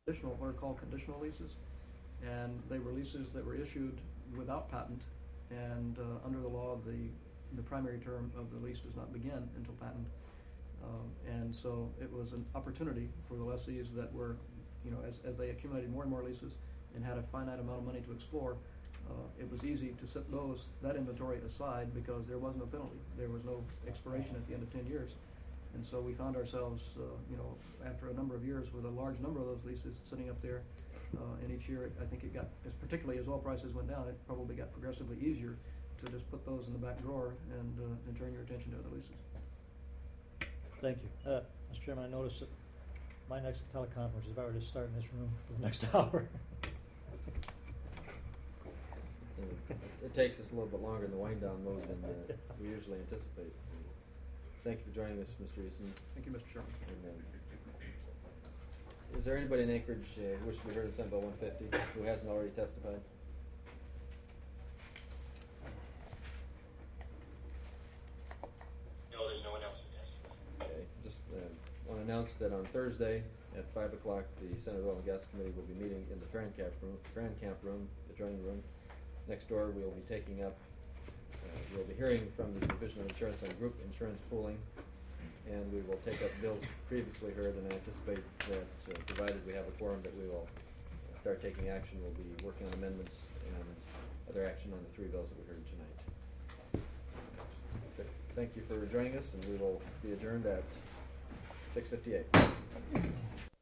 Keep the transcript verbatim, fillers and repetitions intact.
Conditional, what are called conditional leases, and they were leases that were issued without patent, and uh, under the law, the the primary term of the lease does not begin until patent. Um, and so it was an opportunity for the lessees that were, you know, as, as they accumulated more and more leases and had a finite amount of money to explore, uh, it was easy to set those, that inventory aside because there was no penalty. There was no expiration at the end of ten years. And so we found ourselves, uh, you know, after a number of years with a large number of those leases sitting up there. Uh, and each year, I think it got, as particularly as oil prices went down, it probably got progressively easier to just put those in the back drawer and, uh, and turn your attention to other leases. Thank you. Uh, Mister Chairman, I noticed that my next teleconference is about to start in this room for the next hour. It takes us a little bit longer in the wind down mode than uh, we usually anticipate. Thank you for joining us, Mister Easton. Thank you, Mister Chairman. And, um, is there anybody in Anchorage uh, who wishes to be heard on Senate Bill one fifty who hasn't already testified? No, there's no one else who testified. Okay. Just uh, want to announce that on Thursday at five o'clock, the Senate Oil and Gas Committee will be meeting in the Frankamp room, Frankamp room, adjoining room. Next door, we will be taking up, uh, we'll be hearing from the Division of Insurance on group insurance pooling, and we will take up bills previously heard, and I anticipate that, uh, provided we have a quorum, that we will start taking action. We'll be working on amendments and other action on the three bills that we heard tonight. Okay. Thank you for joining us, and we will be adjourned at six fifty-eight.